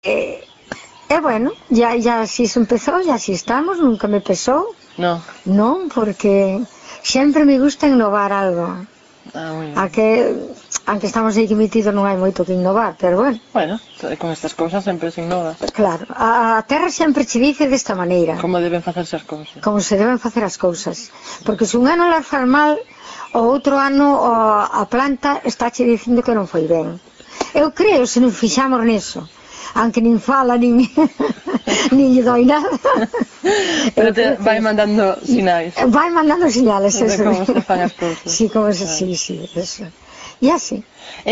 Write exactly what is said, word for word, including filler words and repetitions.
E, e bueno, ya, ya así se empezou, ya así estamos, nunca me pesou. No. Non, porque sempre me gusta innovar algo. Ah, moi ben. A que, aunque estamos aí metidos non hai moito que innovar, pero bueno. Bueno, con estas cousas sempre se innova. Claro, a, a terra sempre che dice desta maneira. Como deben facerse as cousas. Como se deben facer as cousas. Porque se un ano las faz mal, o outro ano o, a planta está che dicindo que non foi ben. Eu creo, se non fixamos niso, aunque nin fala, nin, nin lle doi nada. Pero te vai mandando sinais. Vai mandando sinales, de eso. como se fan as cousas. Sí, como se, sí, sí, eso. E así.